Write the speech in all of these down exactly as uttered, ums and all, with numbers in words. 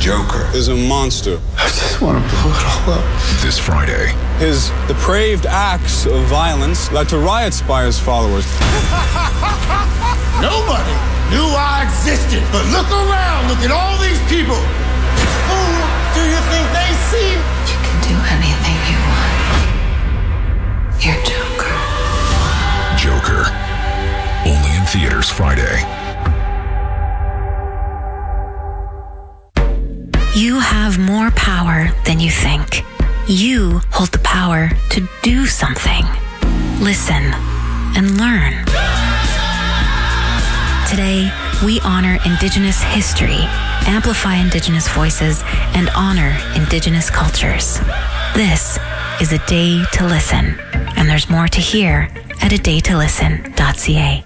Joker is a monster. I just want to blow it all up. This Friday. His depraved acts of violence led to riots by his followers. Nobody knew I existed, but look around, look at all these people. Who do you think they see? You can do anything you want. You're Joker. Joker. Only in theaters Friday. You have more power than you think. You hold the power to do something. Listen and learn. Today, we honor Indigenous history, amplify Indigenous voices, and honor Indigenous cultures. This is A Day to Listen, and there's more to hear at a day to listen dot c a.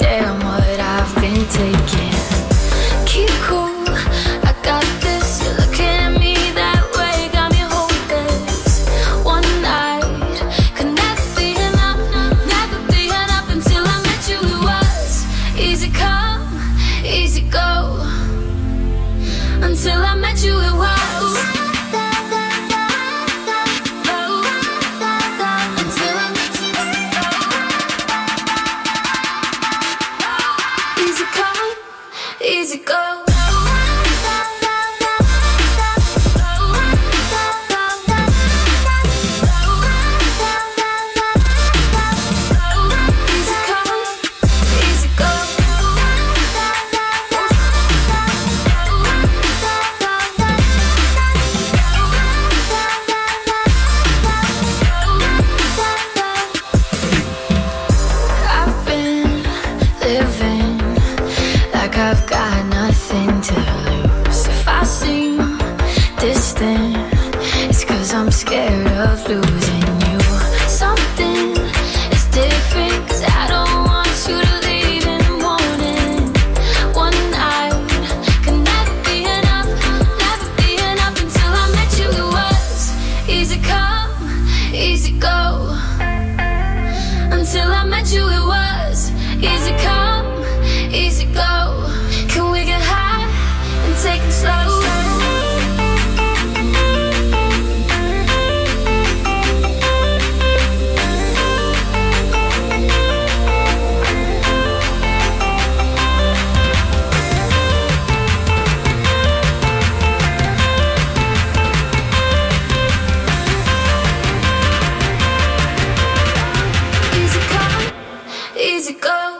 Keep cool, I got this. You're Until I met you, it was. Easy go. I've got nothing to lose. If I seem distant, it's 'cause I'm scared of losing you. Something is different, 'cause I don't want you to leave in the morning. One night can never be enough, never be enough. Until I met you, it was easy come, easy go. Until I met you, it was easy come, easy go. Can we get high and take it slow? Easy come, easy go.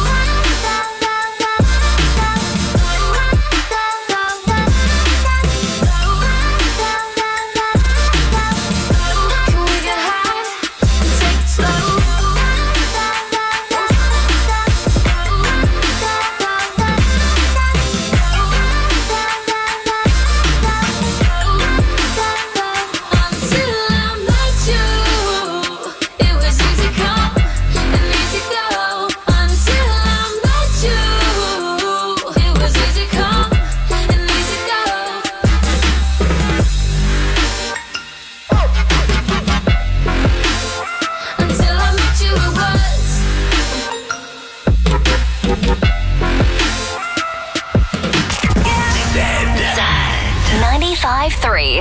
ninety-five three.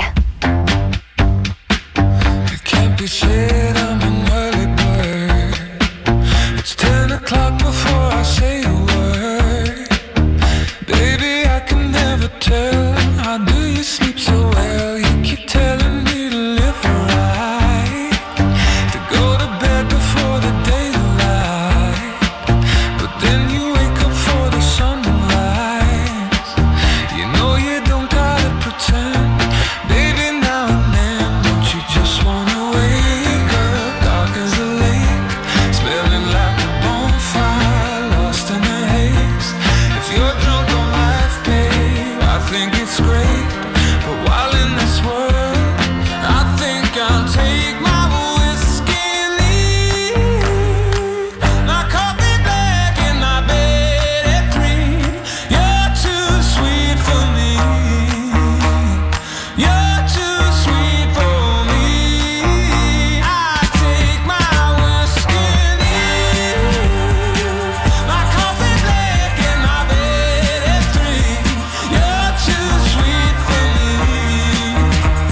It can't be said I'm an early bird. It's ten o'clock before I say a word. Baby, I can never tell. How do you sleep so well? You keep telling me to live right, to go to bed before the daylight. But then you wake up for the sunrise. You know you don't gotta pretend. Baby, now and then, don't you just wanna wake up dark as a lake, smelling like a bonfire, lost in the haze. If you're drunk on life, babe, I think it's great. But while in this world, I think I'll take my whiskey and leave. My coffee black and my bed at three. You're too sweet for me. You're too sweet for me. I take my whiskey and leave. My coffee black and my bed at three. You're too sweet for me.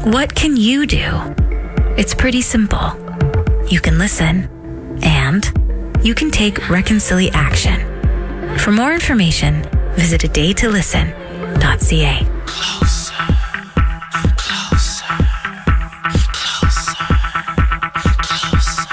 What can you do? It's pretty simple. You can listen, and you can take reconcili action. For more information, visit a day to listen dot c a. Closer, closer, closer, closer.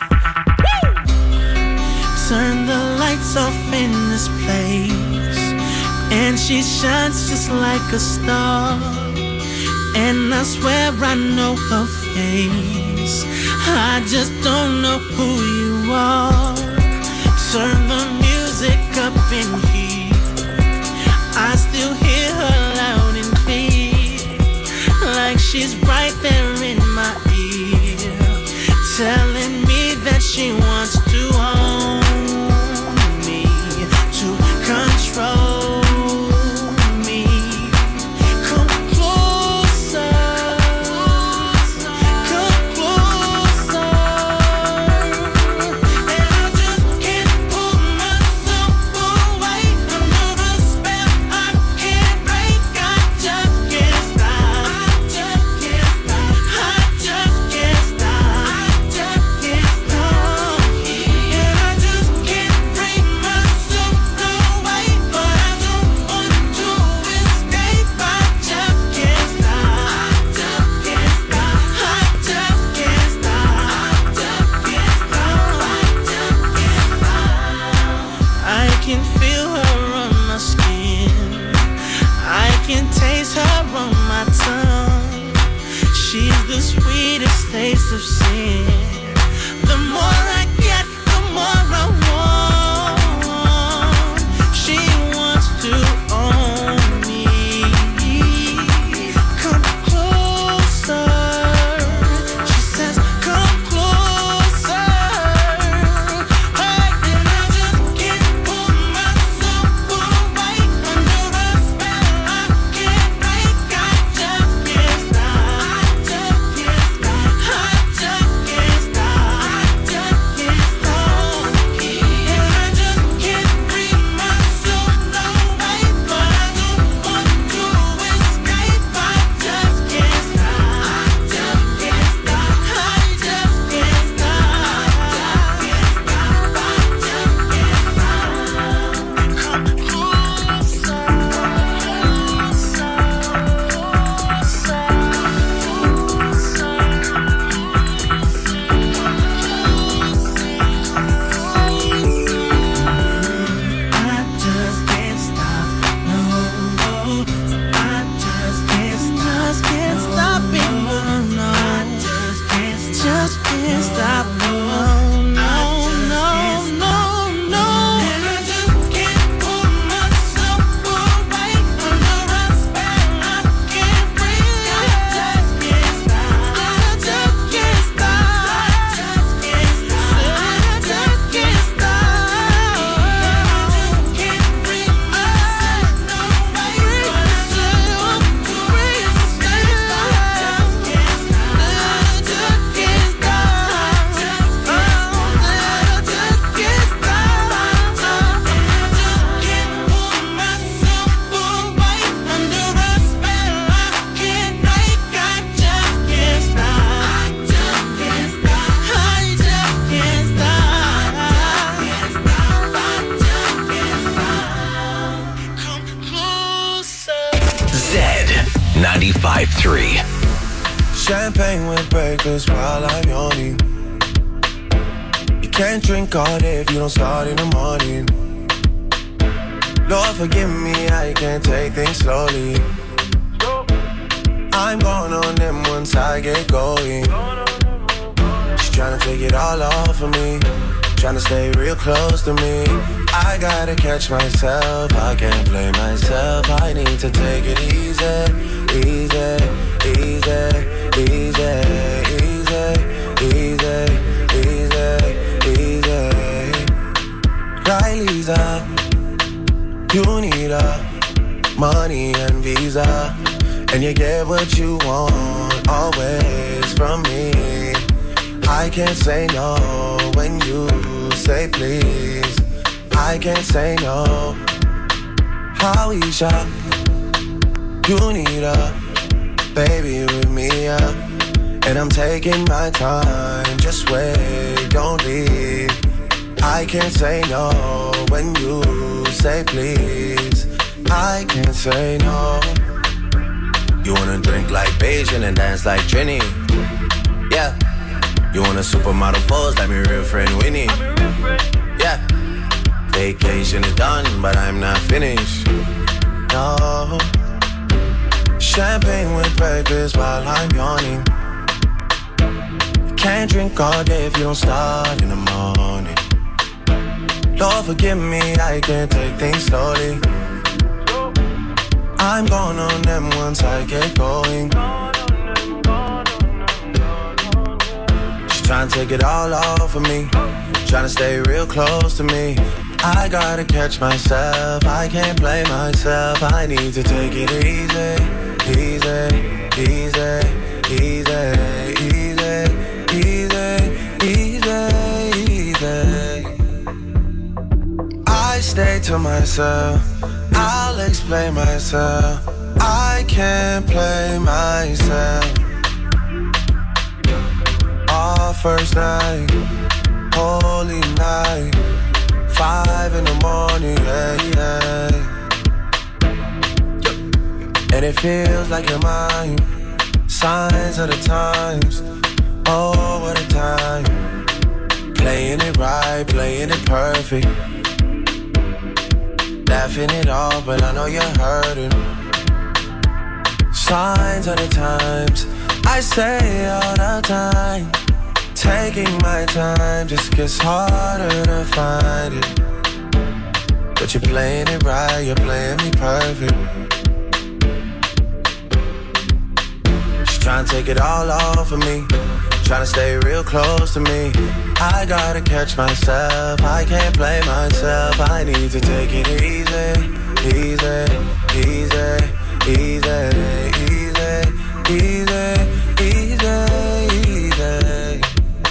Turn the lights off in this place, and she shines just like a star. And I swear I know her face, I just don't know who you are. Turn the music up in here, I still hear her loud and clear, like she's right there in my ear, telling me that she wants to own me, to control me. Come closer, come closer, and I just can't pull myself away under the spell I can't break. I just can't stop, I just can't stop, I just can't stop, I just can't stop, and I just can't bring myself away, but I don't want to escape. I just can't stop, I just can't stop, I just can't stop, I just can't stop, I just can't stop. I can feel her on my skin, I can taste her on my tongue. She's the sweetest taste of sin. The more I get, the more I want. She wants to own me. Come closer, she says, come closer. Hey, and I just can't pull myself away under a spell I can't break. I just can't stop, I just can't stop, I just can't stop, I just can't stop, and I just can't bring myself away, but I don't want to escape. I just can't stop, I just can't stop, I just can't stop, I just can't stop, I just can't stop. Come closer, I just can't stop, no, I just can't stop, just can't stop it, no, no, I just can't stop, just can't stop, no, no, no, no, no, and I just can't pull myself away under a spell I can't breathe. I just can't stop, I just can't stop, I just can't stop, I just can't stop, I just can't bring myself away, but I just want to escape. I just can't stop, I just can't stop, I just can't stop, I just can't stop, and I just can't pull myself away under a spell I can't break. I just can't stop, I just can't stop, I just can't stop, I just can't stop. Come closer. Zed ninety-five point three. Champagne with breakfast while I'm yawning. You can't drink all day if you don't start in the morning. Lord forgive me, I can't take things slowly. I'm going on them once I get going. She's trying to take it all off of me, trying to stay real close to me. I gotta catch myself, I can't blame myself. I need to take it easy, easy, easy, easy, easy, easy, easy, easy. Riley's up, you need a money and visa, and you get what you want always from me. I can't say no when you say please. I can't say no. Howisha, you need a baby, with me up. And I'm taking my time, just wait, don't leave. I can't say no when you say please. I can't say no. You wanna drink like Beijing and dance like Trini? Yeah. You want a supermodel pose like me real friend Winnie? Yeah. Vacation is done, but I'm not finished. No. Champagne with breakfast while I'm yawning. Can't drink all day if you don't start in the morning. Lord forgive me, I can't take things slowly. I'm going on them once I get going. She's trying to take it all off of me, trying to stay real close to me. I gotta catch myself, I can't blame myself. I need to take it easy, easy, easy, easy, easy, easy, easy. I stay to myself, I'll explain myself. I can't play myself. Our first night, holy night, five in the morning, yeah, yeah. And it feels like you're mine. Signs of the times, oh, what a time. Playing it right, playing it perfect. Laughing it off, but I know you're hurting. Signs of the times, I say all the time. Taking my time just gets harder to find it. But you're playing it right, you're playing me perfect. She's trying to take it all off of me, trying to stay real close to me. I gotta catch myself, I can't blame myself. I need to take it easy, easy, easy, easy, easy, easy, easy.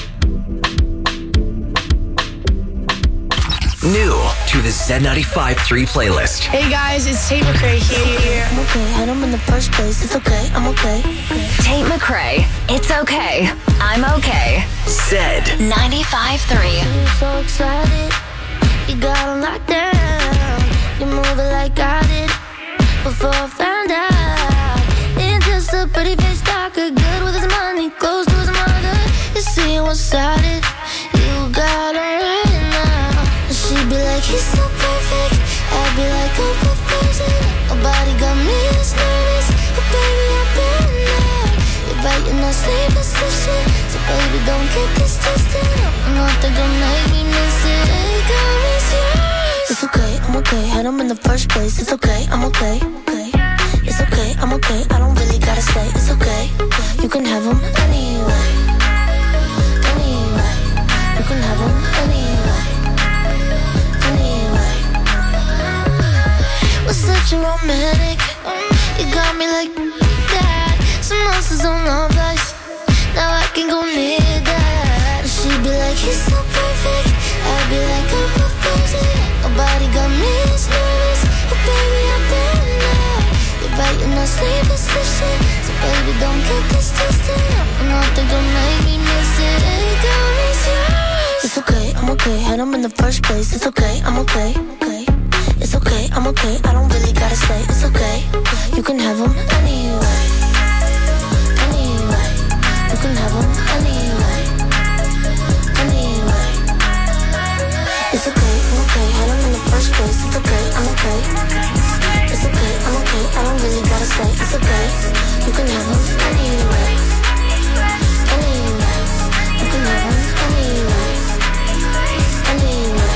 New to the Z ninety-five point three playlist. Hey guys, it's Tate McRae here. I'm okay, had him in the first place. It's okay, I'm okay. Tate McRae, it's okay, I'm okay. Z ninety-five point three. You're so excited, you got him locked down. You move it like I did before I found out. Ain't just a pretty face talker, good with his money, close to his mother. You see what's started, you got him right now. And she'd be like, he's so perfect. I'd be like, I'm proposing. Nobody got me this nervous, but baby, I've been there. You're right in that same position, so baby, don't get this twisted. Nothing gonna make me miss it. Hey, girl, it's yours. It's okay, I'm okay. Had him in the first place. It's okay, I'm okay. Okay. It's okay, I'm okay. I don't really gotta say. It's okay. You can have him anyway. Anyway. You can have him anyway. Anyway. Was such a romantic. You got me like that. Some monsters on our place. Now I can go near that. She'd be like, he's so perfect. I'd be like, I'm proposing. Nobody got me this nervous, but baby, I've been there. You're right in that same position, so baby, don't get this twisted. Nothing gonna make me miss it. Hey, girl, it's yours. It's okay, I'm okay. Had him in the first place. It's okay, I'm okay. Okay. It's okay, I'm okay. I don't really gotta say. It's okay. You can have him anyway. Anyway. You can have him anyway. Anyway. It's okay, I'm okay. Had him in the first place. It's okay, I'm okay. It's okay, I'm okay. I don't really gotta say. It's okay. You can have him anyway. Anyway. You can have him anyway. Anyway.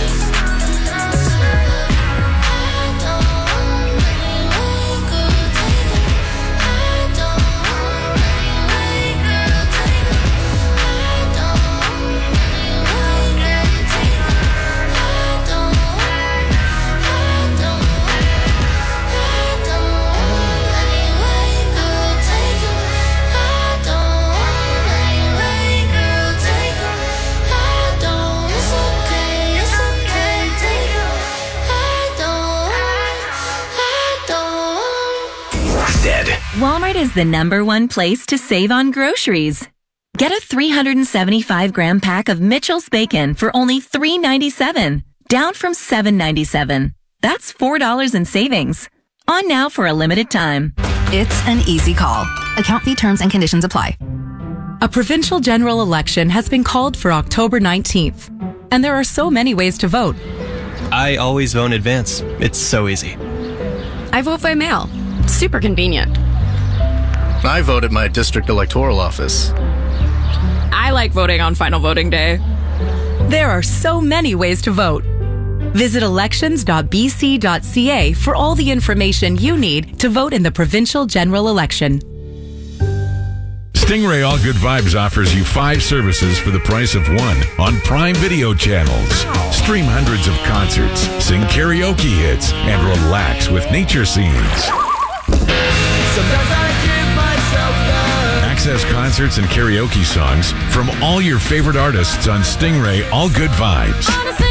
Zed. Walmart is the number one place to save on groceries. Get a three hundred seventy-five gram pack of Mitchell's bacon for only three ninety-seven, down from seven ninety-seven. That's four dollars in savings. On now for a limited time. It's an easy call. Account fee terms and conditions apply. A provincial general election has been called for October nineteenth, and there are so many ways to vote. I always vote in advance. It's so easy. I vote by mail. Super convenient. I vote at my district electoral office. I like voting on final voting day. There are so many ways to vote. Visit elections dot b c dot c a for all the information you need to vote in the provincial general election. Stingray All Good Vibes offers you five services for the price of one on Prime Video channels. Stream hundreds of concerts, sing karaoke hits, and relax with nature scenes. Sometimes I give myself love. Access concerts and karaoke songs from all your favorite artists on Stingray All Good Vibes.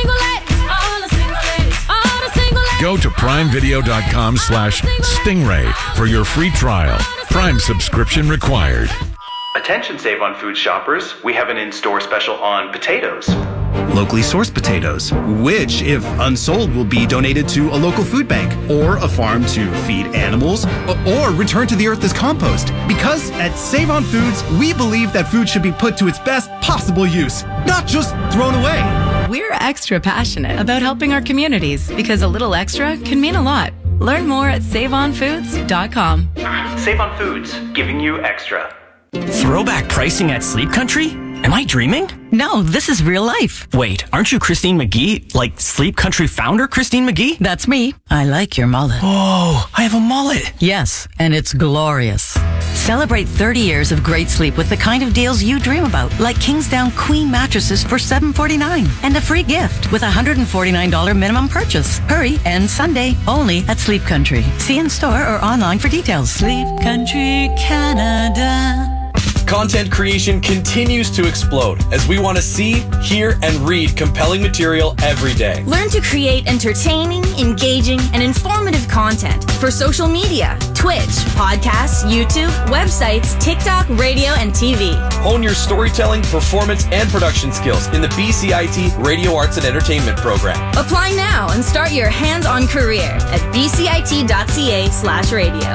Go to primevideo.com slash Stingray for your free trial. Prime subscription required. Attention Save on Food shoppers, we have an in-store special on potatoes. Locally sourced potatoes, which, if unsold, will be donated to a local food bank or a farm to feed animals or return to the earth as compost. Because at Save on Foods, we believe that food should be put to its best possible use, not just thrown away. We're extra passionate about helping our communities because a little extra can mean a lot. Learn more at save on foods dot com. Save on Foods, giving you extra. Throwback pricing at Sleep Country? Am I dreaming? No, this is real life. Wait, aren't you Christine McGee? Like Sleep Country founder Christine McGee? That's me. I like your mullet. Oh, I have a mullet. Yes, and it's glorious. Celebrate thirty years of great sleep with the kind of deals you dream about, like Kingsdown Queen mattresses for seven forty-nine and a free gift with a one hundred forty-nine dollars minimum purchase. Hurry, and Sunday only at Sleep Country. See in store or online for details. Sleep Country Canada. Content creation continues to explode as we want to see, hear, and read compelling material every day. Learn to create entertaining, engaging, and informative content for social media, Twitch, podcasts, YouTube, websites, TikTok, radio, and T V. Hone your storytelling, performance, and production skills in the B C I T Radio Arts and Entertainment program. Apply now and start your hands-on career at b c i t dot c a slash radio.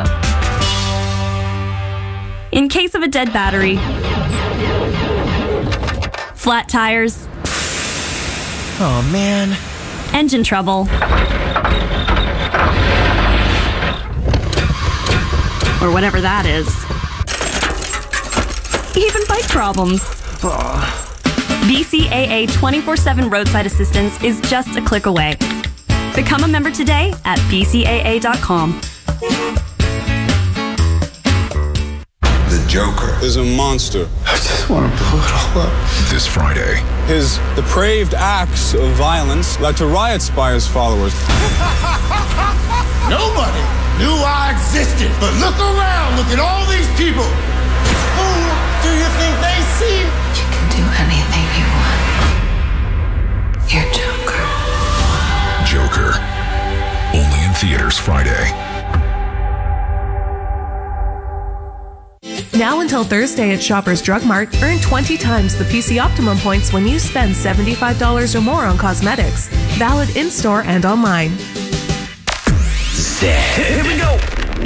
In case of a dead battery, flat tires, oh man, engine trouble, or whatever that is, even bike problems. B C A A twenty-four seven roadside assistance is just a click away. Become a member today at b c a a dot com. The Joker is a monster. I just want to blow it all up. This Friday. His depraved acts of violence led to riot by his followers. Nobody knew I existed. But look around, look at all these people. Who do you think they see? You can do anything you want. You're Joker. Joker. Only in theaters Friday. Now until Thursday at Shoppers Drug Mart, earn twenty times the P C Optimum points when you spend seventy-five dollars or more on cosmetics. Valid in-store and online. Zed. Here we go.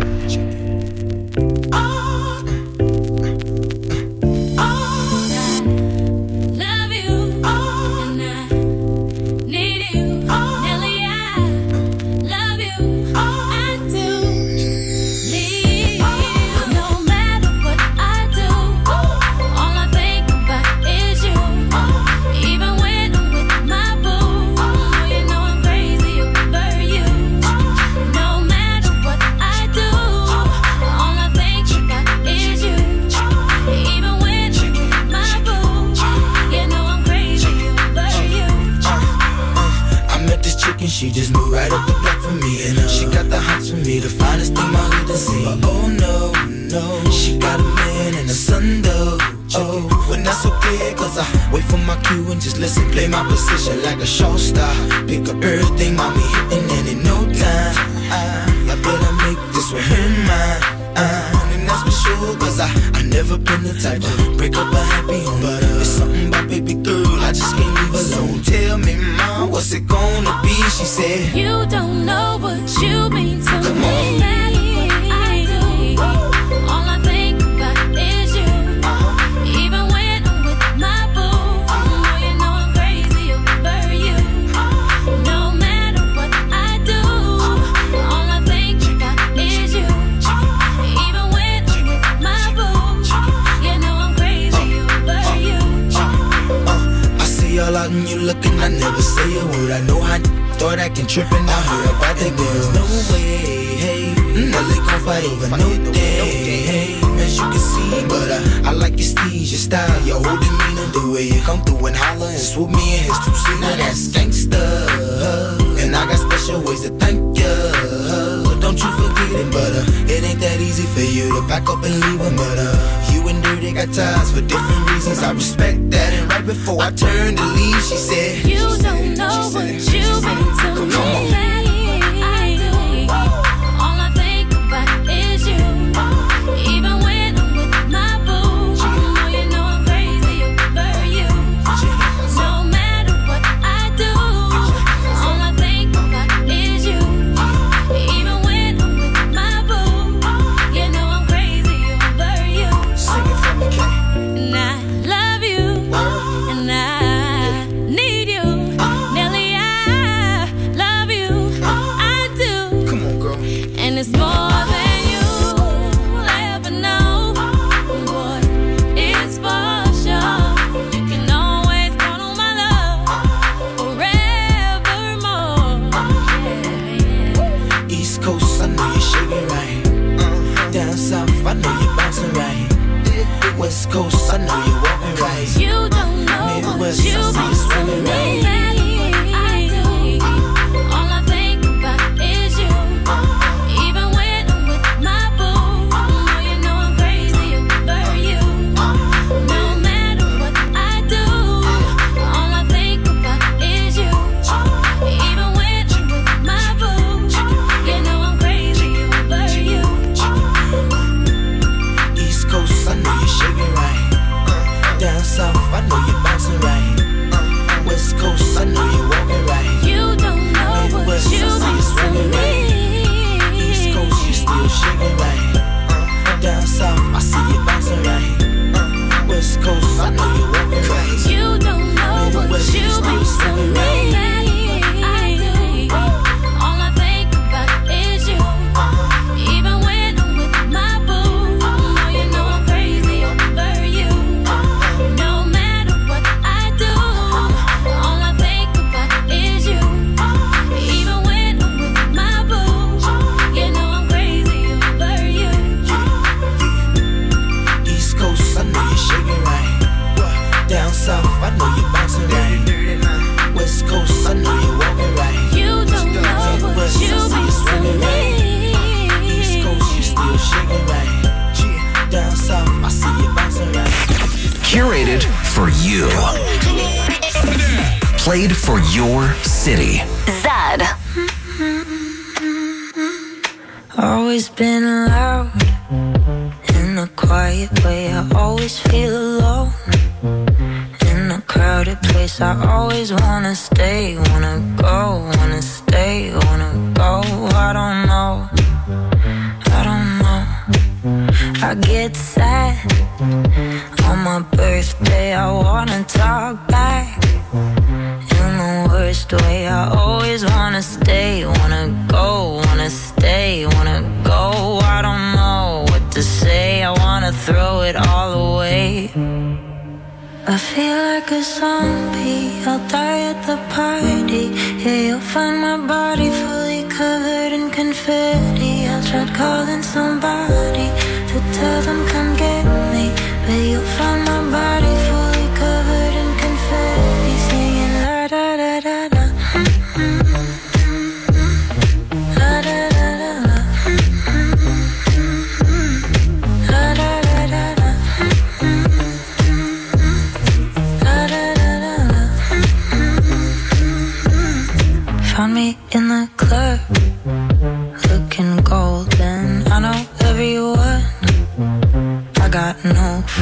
She just moved right up the block for me, and uh, she got the hots for me, the finest thing my hood has seen. But oh no, no, she got a man and a son though. Oh, but that's okay, cause I wait for my cue and just listen, play my position like a show star. Pick up everything, mommy hitting, and in no time, I, I better make this one her mine. Uh, never been the type to break up a happy home. But uh, it's something about baby girl, I just can't leave alone. So tell me, mom, what's it gonna be? She said, you don't know what you mean to Come me. on. Out and you looking, I never say a word. I know how start acting trippin'. I heard about that girl. No way, hey, Nelly gon' fight over no day, hey, as you can see. But uh, I like your steez, your style, your whole demeanor, the way you come through and holler and swoop me in his two-seater. Now that's gangsta, and I got special ways to thank ya. Don't you forget it, but uh, it ain't that easy for you to pack up and leave him. But uh, you and Dirty got ties for different reasons. I respect that. And right before I turned to leave, she said, you don't know what you mean to me. Come on. West Coast, I know you're walking right. You don't know Midwest, what you I see you swimming right. I know you're bouncing right. West Coast, I know you're walking right. You don't know Midwest, what you I mean to right. me. East Coast, you still shaking right. Down south, I see you bouncing right. West Coast, I know you're walking right. You don't know what Midwest, you mean to me. I know you're bouncing right. West Coast, I know you're walking right. You don't know what you mean to me. East Coast, you still shaking right. Down south, I see you bouncing right. Curated for you. Played for your city. Zed. Always been loud in a quiet way. I always feel alone. Crowded place, I always wanna stay, wanna go, wanna stay, wanna go. I don't know, I don't know. I get sad on my birthday. I wanna talk back in the worst way. I always wanna stay, wanna go, wanna stay, wanna go. I don't know what to say. I wanna throw it all away. I feel like a zombie, I'll die at the party. Yeah, you'll find my body fully covered in confetti. I tried calling somebody to tell them come get me, but you'll find my body fully covered in confetti. Singing la da da da da. La da da da da. La da da da da. Found me in the club, looking golden. I know everyone, I got no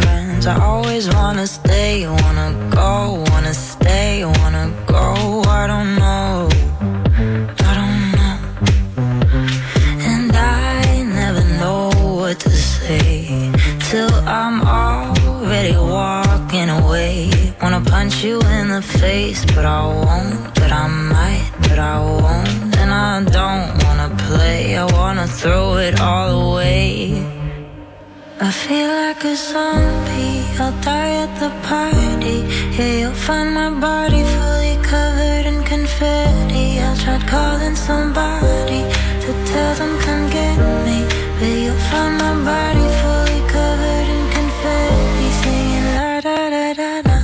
always wanna stay, wanna go, wanna stay, wanna go. I don't know, I don't know. And I never know what to say till I'm already walking away. Wanna punch you in the face, but I won't, but I might, but I won't. And I don't wanna play, I wanna throw it all away. I feel like a zombie, I'll die at the party. Yeah, you'll find my body fully covered in confetti. I tried calling somebody to tell them come get me, but you'll find my body fully covered in confetti. Singing la da da da da.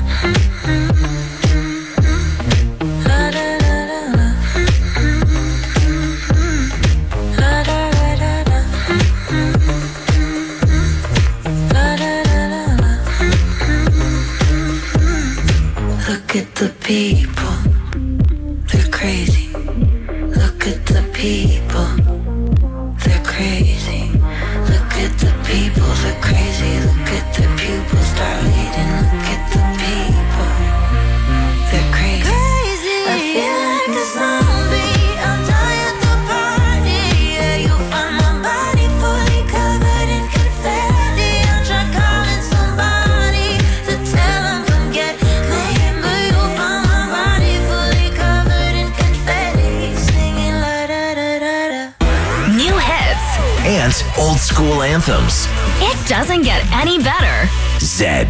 Look at the people, they're crazy. Look at the people, they're crazy. Look at the people, they're crazy. Look at the pupils dilating. Look at the people, they're crazy. I feel like a zombie, I'll die at the party. Yeah, you'll find my body fully covered in confetti. I'll try calling somebody to tell them come get me, but you'll find my body fully covered in confetti. Singing la da da da da. New hits. And old school anthems. It doesn't get any better. Zed.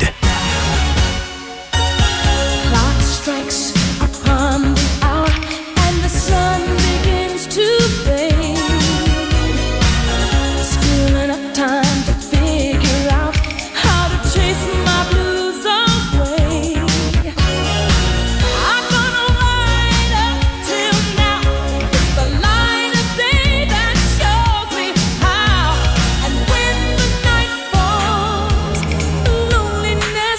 Clock strikes upon the hour and the sun begins to fade. Still enough time to figure out how to chase my blues away. I'm gonna ride up till now. It's the light of day that shows me how. And when the night falls, loneliness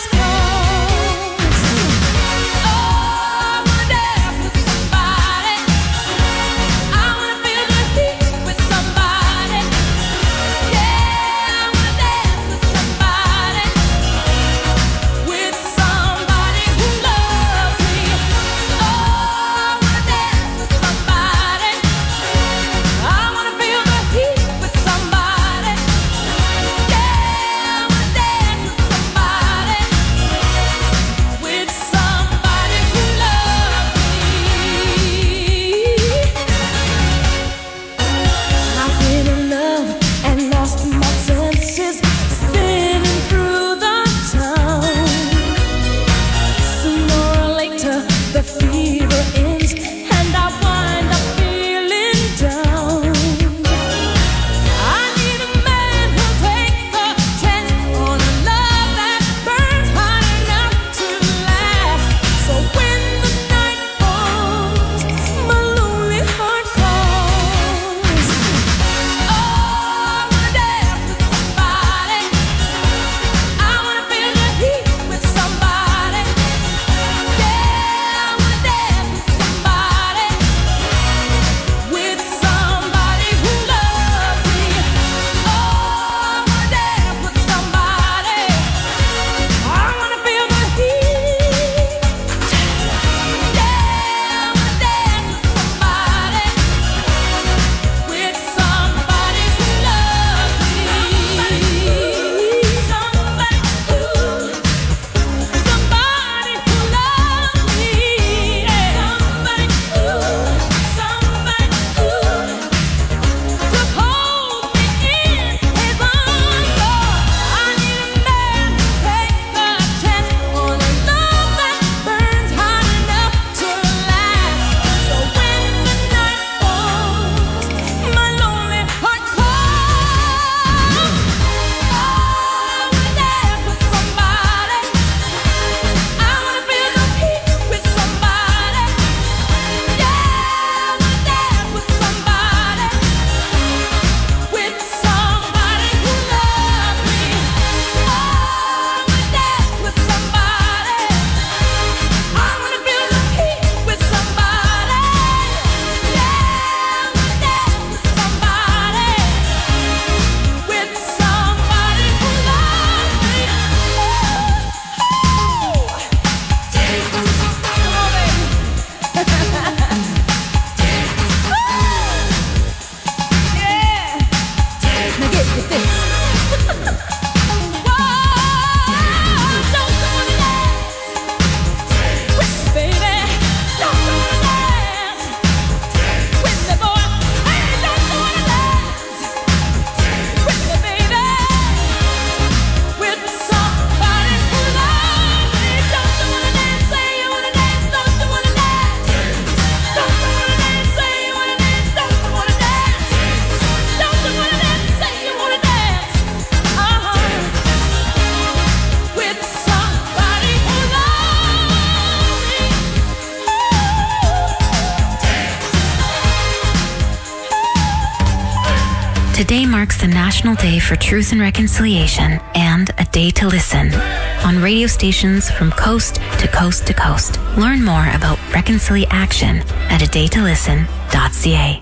Today marks the National Day for Truth and Reconciliation and a day to listen on radio stations from coast to coast to coast. Learn more about reconciliation at a day to listen dot c a.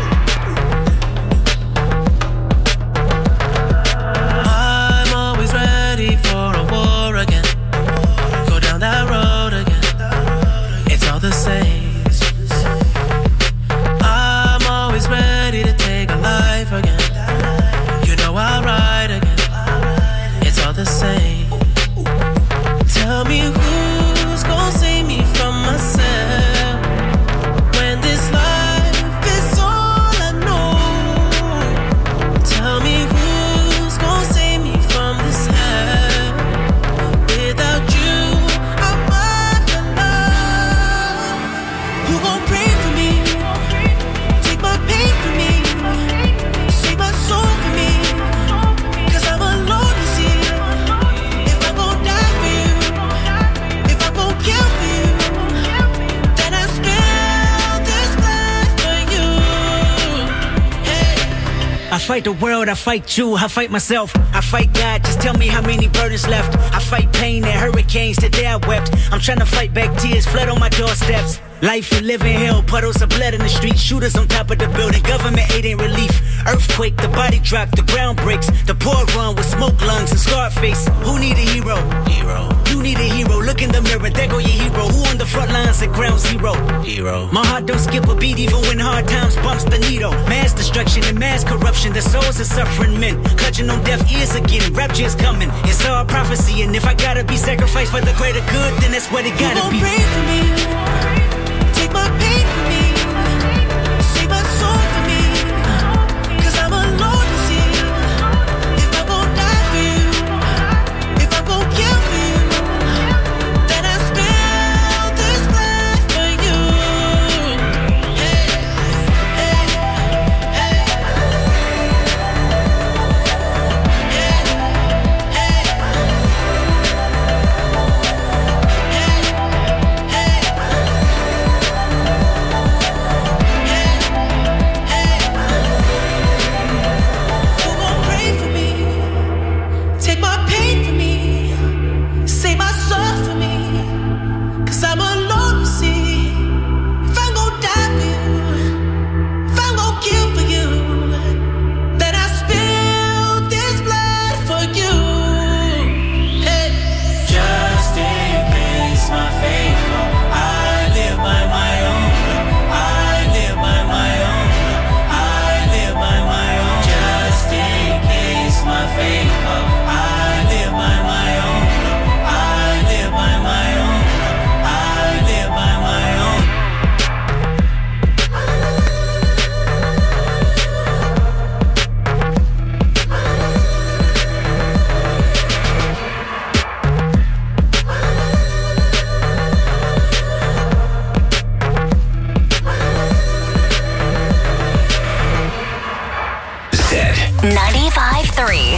I'm always ready for a war again. Go down that road again. It's all the same. I'm always ready to take a life again. You know I'll ride again. It's all the same. Tell me who's gonna save me from myself when this life is all I know. Tell me who's gonna save me from this hell. Without you, I'm alone. Who gon' pray for me? Take my pain for me. Save my soul for me. Cause I'm alone to see. If I gon' die for you, if I gon' kill for you, then I spill this blood for you. I fight the world, I fight you, I fight myself, I fight God. Just tell me how many burdens left. I fight pain and hurricanes, today I wept. I'm trying to fight back tears, flood on my doorsteps. Life you live in hell, puddles of blood in the street, shooters on top of the building, government aid ain't relief. Earthquake, the body drop, the ground breaks, the poor run with smoke lungs and scarred face. Who need a hero? Hero. You need a hero, look in the mirror, there go your hero. Who on the front lines at ground zero? Hero. My heart don't skip a beat even when hard times bumps the needle. Mass destruction and mass corruption, the souls of suffering men, clutching on deaf ears again, rapture's coming. It's all prophecy, and if I gotta be sacrificed for the greater good, then that's what it gotta You be. gon' pray for me. Take my pain for me. Save my soul for me. Cause I'm alone to see. If I gon' die for you, if I gon' kill for you, then I spill this blood for you. Hey, hey, hey. Who gon' pray for me? Take my pain for me. Save my soul for me. Cause I'm alone to see. If I'm gon' die for you, if I'm gon' kill for you, then I spill this blood for you. Hey. Just in case my fate come, I live by my own. I live by my own. I live by my own. Just in case my fate come, I live by my own. I live by my own. I live by my own. Zed. ninety-five three.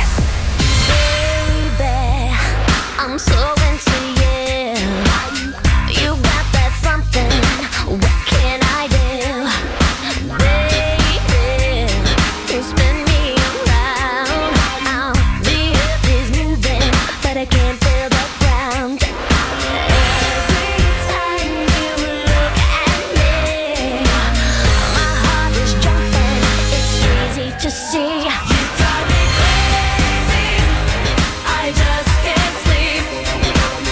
Baby, I'm so into you. You got that something. What can I do? Baby, you spin me around. Now the earth is moving, but I can't feel the ground. Every time you look at me, my heart is jumping. It's easy to see. You drive me crazy. I just can't sleep.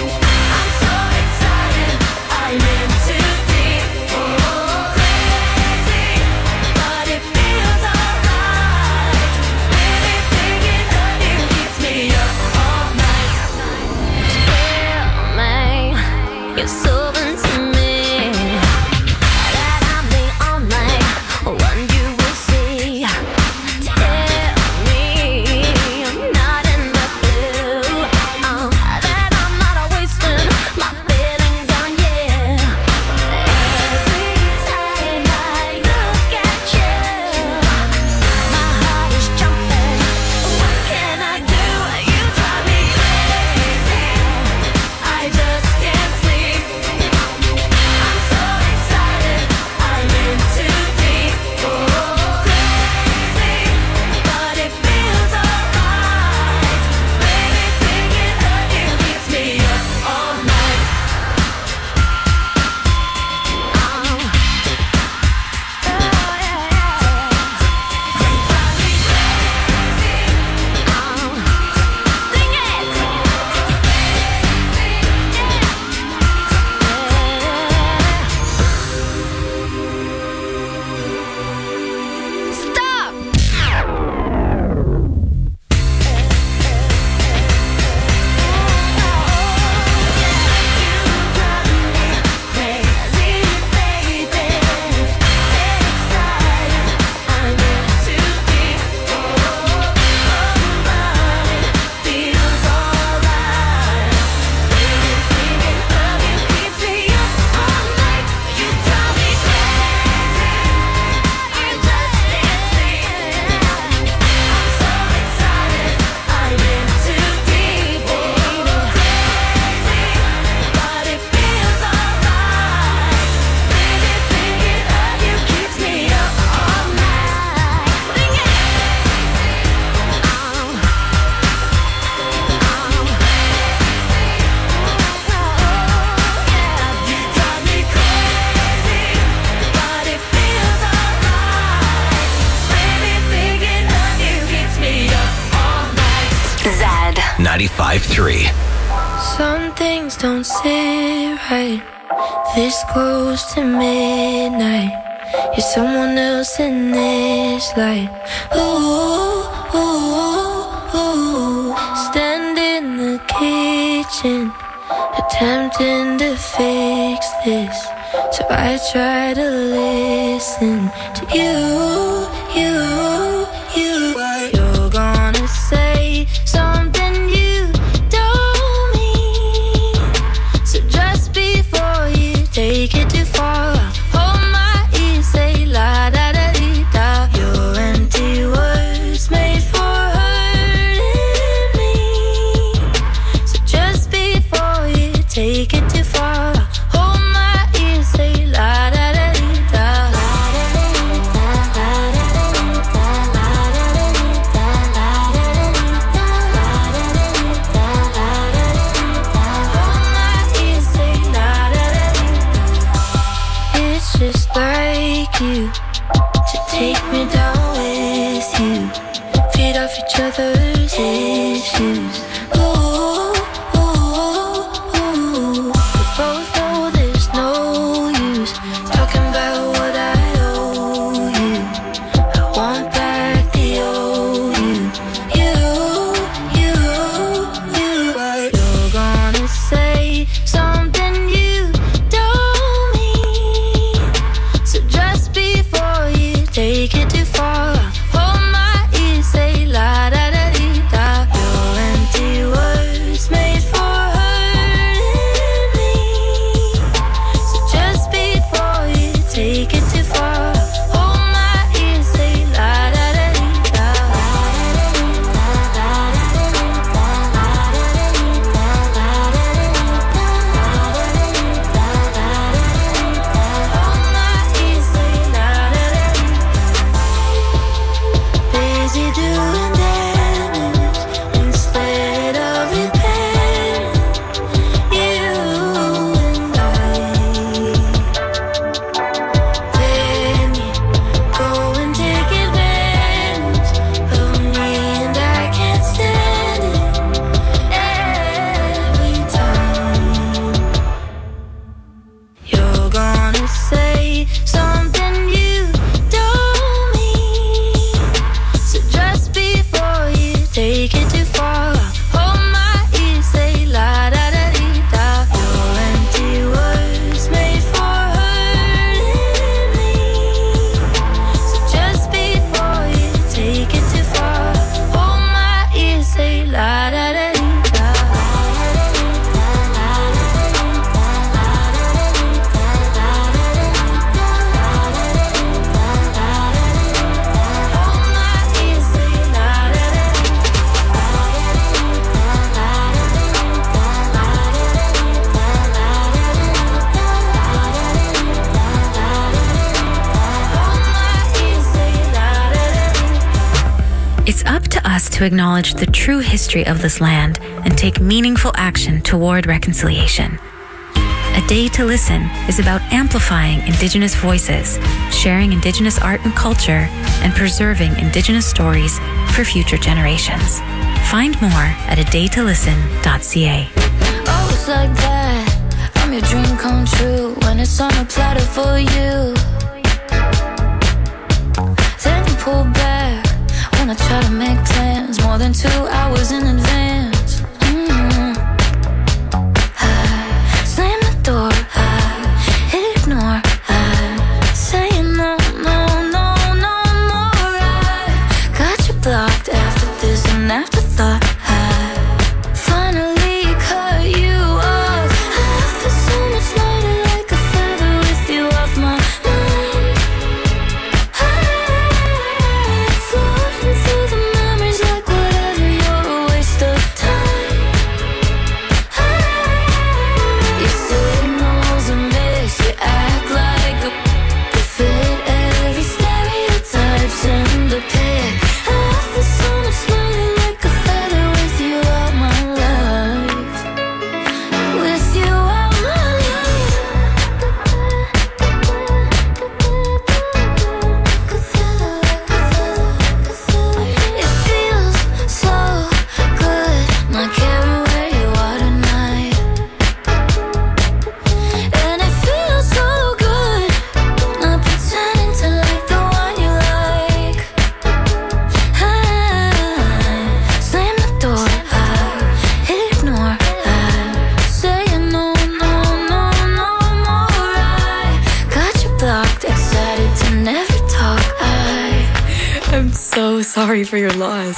ninety-five point three. Some things don't sit right. This close to midnight. You're someone else in this light. Ooh, ooh, ooh. Stand in the kitchen, attempting to fix this. So I try to listen to you, you, you. You're gonna say something you don't mean. So just before you take it too far, hold my ear, say la da da dee da. Your empty words made for hurting me. So just before you take it too far, hold my ear, say la da da dee da. It's just like you to take me down with you, feed off each other's issues. Ooh, ooh, ooh. We both know there's no use talking about what I owe you. I want back the old you, you, you, you. You're gonna say something you don't mean. So just before you take it too far, hold my ear, say la da da dee da. Your empty words made for hurting me. So just before you take it too far, hold my ear, say la da da dee da. Hold my ear, say la da da dee. Busy doing damage instead of repairing. You and I. Then you go and take advantage of me, and I can't stand it every time. You're gonna say something you don't mean. So just before you take it too far, hold my ear, say la da da dee da. Your empty words made for hurting me. So just before you take it too far, hold my ear, say la da da dee da. Hold my ear, say la da da dee. Hold my ear, say la da da dee. It's up to us to acknowledge the true history of this land and take meaningful action toward reconciliation. A Day to Listen is about amplifying Indigenous voices, sharing Indigenous art and culture, and preserving Indigenous stories for future generations. Find more at a day to listen dot c a. Oh, it's like that. I'm your dream come true when it's on a platter for you. Then you pull back when I try to make plans more than two hours in advance. Mm. I slam the door, I ignore, I say no, no, no, no more. I got you blocked after this and afterthought. I finally cut you off. I feel so much lighter, like a feather with you off my mind. I floating through the memories like whatever, you're a waste of time. You signals a miss, you act like a you fit every stereotype, send a pic. I feel so much lighter, like a feather with you for your loss.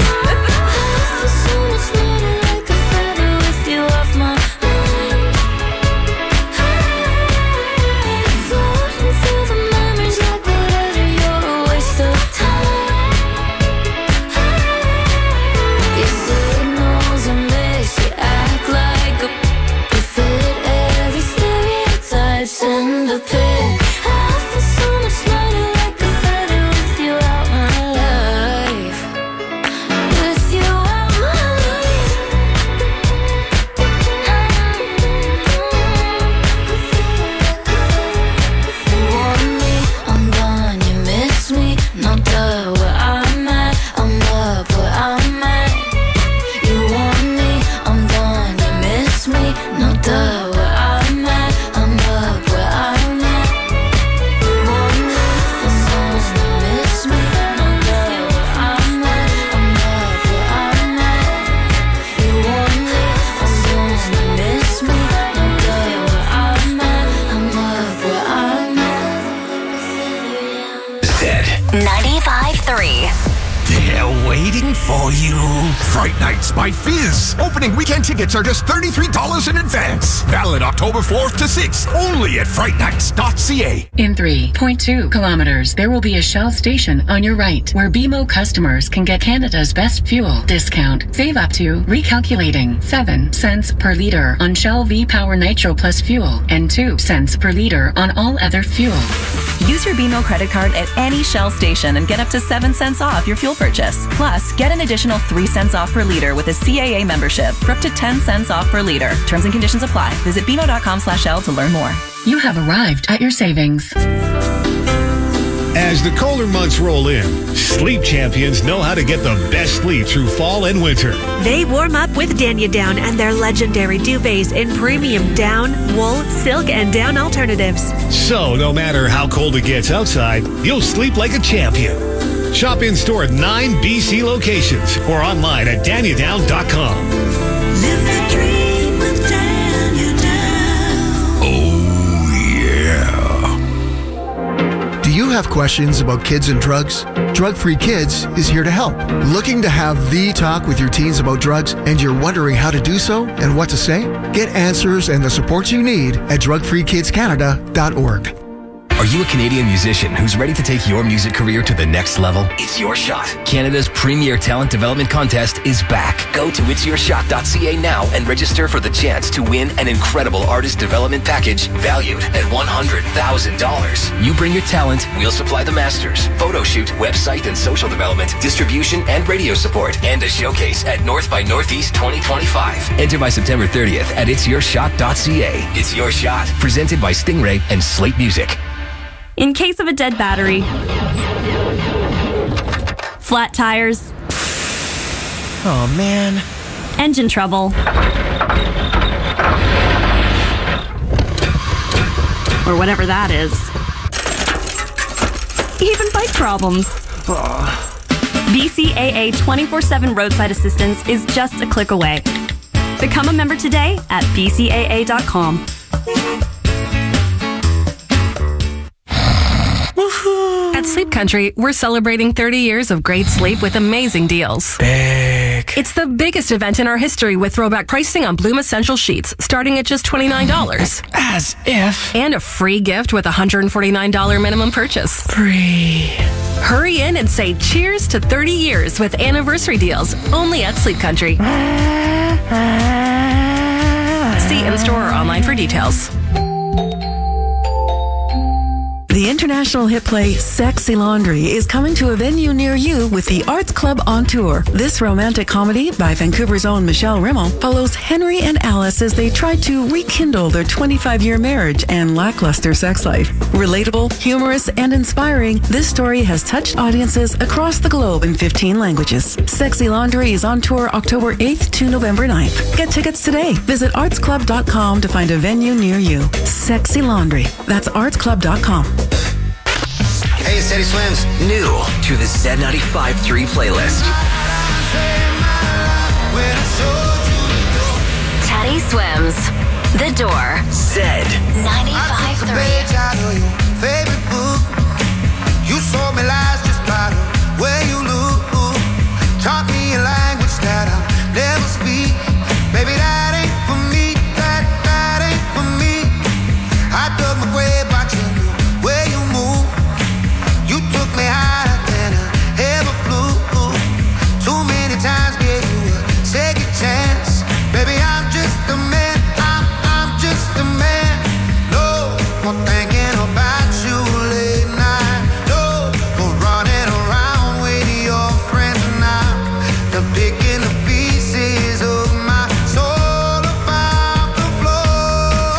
In the pit, I feel so much lighter, like a feather with you out my life. With you out my life. You want me, I'm gone. You miss me, no duh. Where I'm at, I'm up where I'm at. You want me, I'm gone. You miss me, no duh. ninety-five three. They're waiting for you. Fright Nights by Fizz. Opening weekend tickets are just thirty-three dollars in advance. Valid October fourth to sixth. Only at fright nights dot c a. In three point two kilometers, there will be a Shell station on your right where B M O customers can get Canada's best fuel discount. Save up to, recalculating, seven cents per litre on Shell V-Power Nitro Plus fuel and two cents per litre on all other fuel. Use your B M O credit card at any Shell station and get up to seven cents off your fuel purchase. Plus, get an additional three cents off per litre with a C A A membership for up to ten cents off per litre. Terms and conditions apply. Visit B M O dot com slash Shell to learn more. You have arrived at your savings. As the colder months roll in, Sleep Champions know how to get the best sleep through fall and winter. They warm up with Danya Down and their legendary duvets in premium down, wool, silk, and down alternatives. So, no matter how cold it gets outside, you'll sleep like a champion. Shop in store at nine B C locations or online at danya down dot com. Live the dream with Danya Down. Oh, yeah. Do you have questions about kids and drugs? Drug Free Kids is here to help. Looking to have the talk with your teens about drugs and you're wondering how to do so and what to say? Get answers and the support you need at drug free kids canada dot org. Are you a Canadian musician who's ready to take your music career to the next level? It's Your Shot. Canada's premier talent development contest is back. Go to its your shot dot c a now and register for the chance to win an incredible artist development package valued at one hundred thousand dollars. You bring your talent, we'll supply the masters, photo shoot, website and social development, distribution and radio support, and a showcase at North by Northeast twenty twenty-five. Enter by September thirtieth at its your shot dot c a. It's Your Shot, presented by Stingray and Slate Music. In case of a dead battery, flat tires, oh man, engine trouble, or whatever that is, even bike problems. B C A A twenty-four seven roadside assistance is just a click away. Become a member today at b c a a dot com. At Sleep Country, we're celebrating thirty years of great sleep with amazing deals. Big. It's the biggest event in our history with throwback pricing on Bloom Essential Sheets, starting at just twenty-nine dollars. As if. And a free gift with a one hundred forty-nine dollars minimum purchase. Free. Hurry in and say cheers to thirty years with anniversary deals, only at Sleep Country. See in-store or online for details. The international hit play Sexy Laundry is coming to a venue near you with the Arts Club on tour. This romantic comedy by Vancouver's own Michelle Rimmel follows Henry and Alice as they try to rekindle their twenty-five-year marriage and lackluster sex life. Relatable, humorous, and inspiring, this story has touched audiences across the globe in fifteen languages. Sexy Laundry is on tour October eighth to November ninth. Get tickets today. Visit arts club dot com to find a venue near you. Sexy Laundry. That's arts club dot com. Hey, it's Teddy Swims. New to the Z ninety-five point three playlist. Teddy Swims. The Door. Z ninety-five point three. You sold me lies just by the way you look. many times gave you a second chance. Baby, I'm just a man, I'm, I'm just a man. No more thinking about you late night. No more running around with your friends now. They're picking the pieces of my soul about the floor.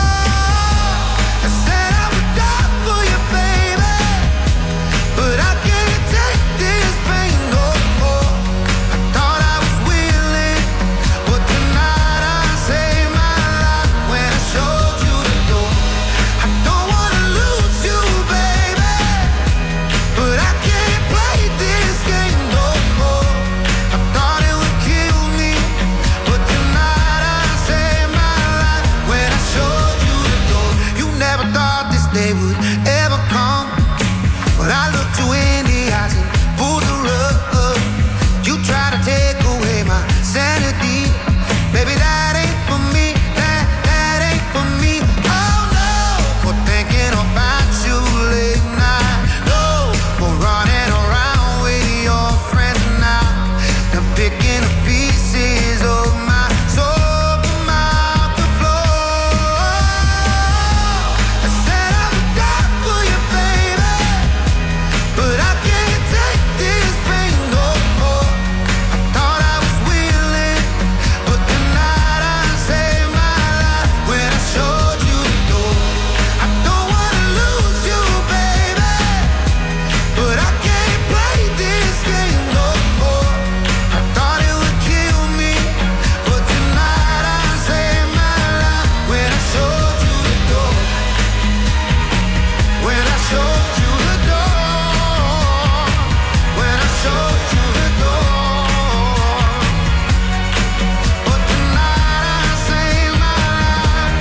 I said I would die for you, baby, but I can't take this pain no more. I thought I was willing, but tonight I saved my life when I showed you the door. I don't wanna lose you, baby, but I can't play this game no more. I thought it would kill me, but tonight I saved my life when I showed you the door. You never thought this day would ever come, but I looked you in the eyes and pulled the rug. You tried to take away my sanity. Baby, that ain't for me, that, that ain't for me. Oh no, more thinking about you late night. No, more running around with your friends now. They're picking the pieces of my soul from out the floor. I said I would die for you, baby, but I can't take this pain no more. I thought I was willing, but tonight I saved my life when I showed you the door. I don't wanna lose you, baby, but I can't play this game no more. I thought it would kill me, but tonight I saved my life when I showed you the door. When I showed you the door. When I showed you the door. But tonight I saved my life.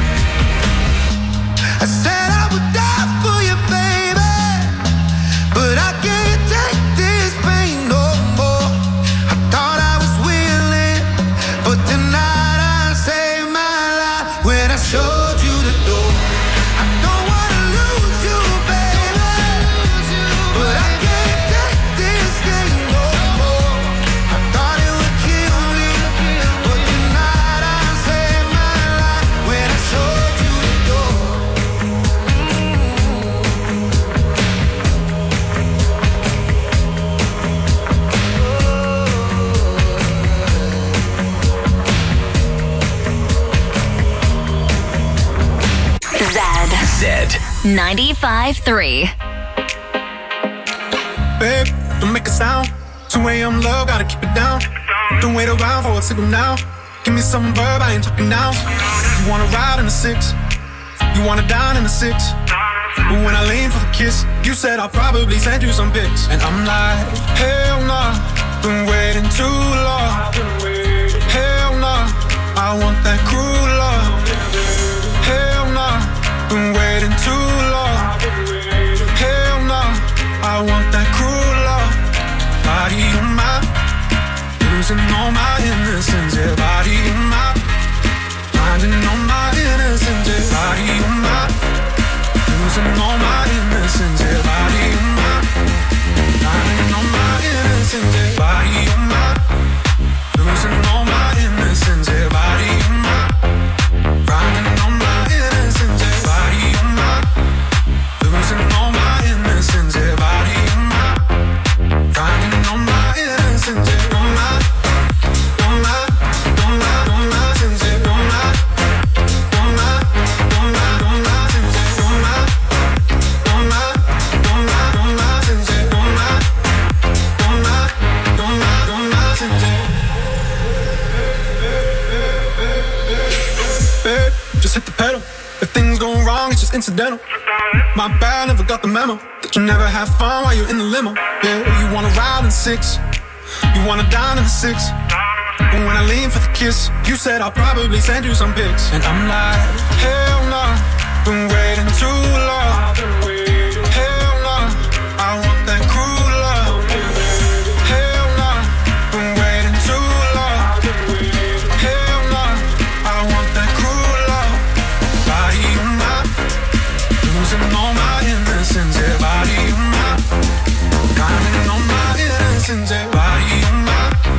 I said I would die for you, baby, but I can't take this pain no more. I thought I was willing, but tonight I saved my life when I showed you the door. I don't wanna lose you, baby, but I can't take this game no more. I thought it would kill me, but tonight I saved my life when I showed you the door. Zed. Zed. ninety-five three. Babe, don't make a sound. two a.m. love, gotta keep it down. Don't wait around for a signal now. Give me some verb, I ain't talking now. You wanna ride in the six, you wanna dine in the six. But when I lean for the kiss, you said I'll probably send you some pics. And I'm like, hell nah, been waiting too long. Hell nah, I want that cruel love. Hell nah, been waiting too long. Hell nah, I want that cruel love. Body on my, losing all my innocence. Yeah, body on my, finding all my innocence. Yeah, body on my, losing all my innocence. Yeah, body on my, finding all my innocence. Yeah, body on my, losing all my innocence. Yeah, body on my, finding all my innocence. Yeah, body on my, losing all my innocence. Yeah, body on my, finding all my innocence. Yeah, on my, on my, on my, on my sense. Yeah, on my, on my, on my, on my sense. Yeah, on my, on my, on my, on my sense. Yeah, on my, on my, on my, on my sense. Yeah. Babe, just hit the pedal. If things go wrong, it's just incidental. My bad, never got the memo that you never have fun while you're in the limo. Yeah, you wanna ride in the six, you wanna dine in the six. But when I lean for the kiss, you said I'll probably send you some pics. And I'm like, hell nah, been waiting too long. Hell nah, I want that cruel love. Hell nah, been waiting too long. Hell nah, I want that cruel love. Body on my, losing all my innocence. Yeah, body on my, finding all my innocence. Yeah, body on my,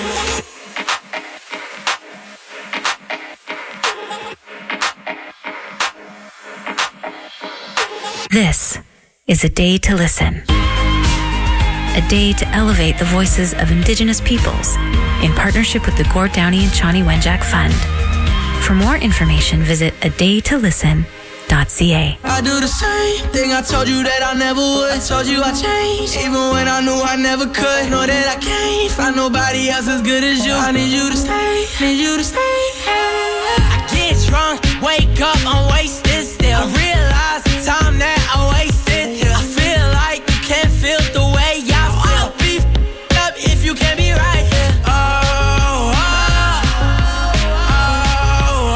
This is A Day to Listen. A day to elevate the voices of Indigenous peoples in partnership with the Gord Downey and Shawnee Wenjack Fund. For more information, visit a day to listen dot c a. I do the same thing I told you that I never would. I told you I changed, even when I knew I never could. Know that I can't find nobody else as good as you. I need you to stay, need you to stay. I get drunk, wake up, I'm wasted still. I realize the time that I wasted here. I feel like you can't feel the way I feel. I'll be f***ed up if you can't be right here. Oh, oh, oh,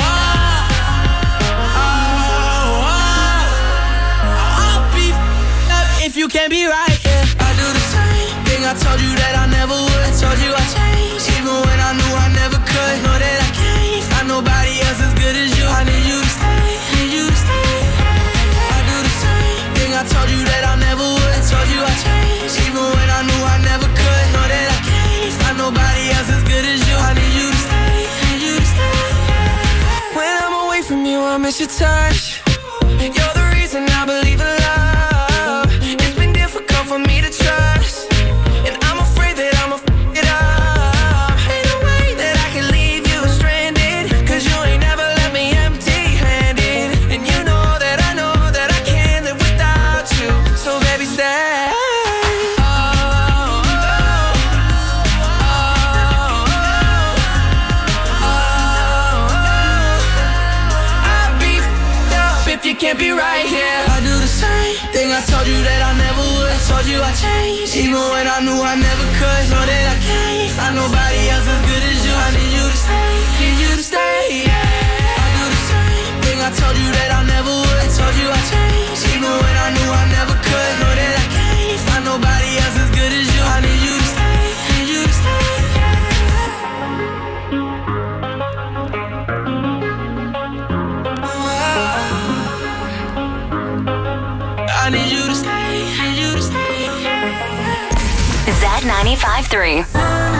oh, oh. I'll be f***ed up if you can't be right here. I do the same thing I told you that I never would. I told you I changed, even when I knew I never could. Know that I can't find nobody else as good as you. I need you to stay, need you to stay. I do the same thing I told you that I never would. I told you I changed, even when I knew I never could. Know that I can't find nobody else as good as you. I need you to stay, need you to stay. When I'm away from you, I miss your touch. You're the reason I believe in love. It's been difficult for me to trust, and I'm afraid that I'ma f*** it up. Ain't no way that I can leave you stranded, cause you ain't never left me empty-handed. And you know that I know that I can't live without you. So baby, stay. Oh, oh, oh, oh. I'll be f***ed up if you can't be right here. I do the same thing I told you that I never would. I told you I changed, even when I knew I never could. Know that I can't find nobody else as good as you. I need you to stay, need you to stay. I do the same thing I told you that I never would. I told you I changed, even when I knew I never could. Know that I can't find nobody else as good as you. I need you to stay, need you to stay. I need you to stay, need you to stay. Z ninety-five point three.